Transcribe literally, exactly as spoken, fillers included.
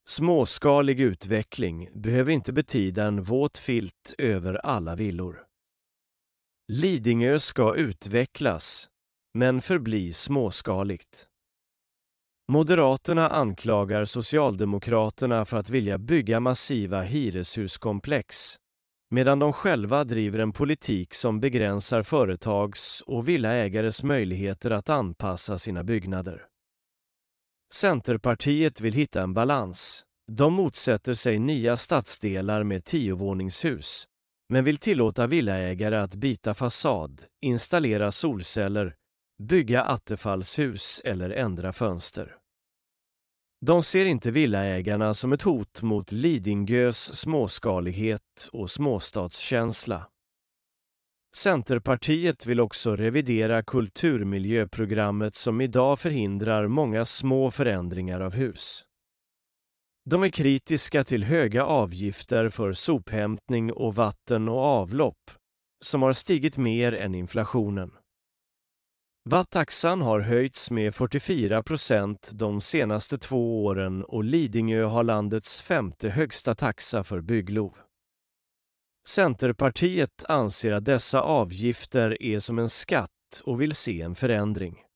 Småskalig utveckling behöver inte betyda en våt filt över alla villor. Lidingö ska utvecklas, men förbli småskaligt. Moderaterna anklagar Socialdemokraterna för att vilja bygga massiva hyreshuskomplex, medan de själva driver en politik som begränsar företags- och villaägares möjligheter att anpassa sina byggnader. Centerpartiet vill hitta en balans. De motsätter sig nya stadsdelar med tiovåningshus, men vill tillåta villaägare att byta fasad, installera solceller, bygga attefallshus eller ändra fönster. De ser inte villaägarna som ett hot mot Lidingös småskalighet och småstadskänsla. Centerpartiet vill också revidera kulturmiljöprogrammet som idag förhindrar många små förändringar av hus. De är kritiska till höga avgifter för sophämtning och vatten och avlopp, som har stigit mer än inflationen. Vattaxan har höjts med fyrtiofyra procent de senaste två åren och Lidingö har landets femte högsta taxa för bygglov. Centerpartiet anser att dessa avgifter är som en skatt och vill se en förändring.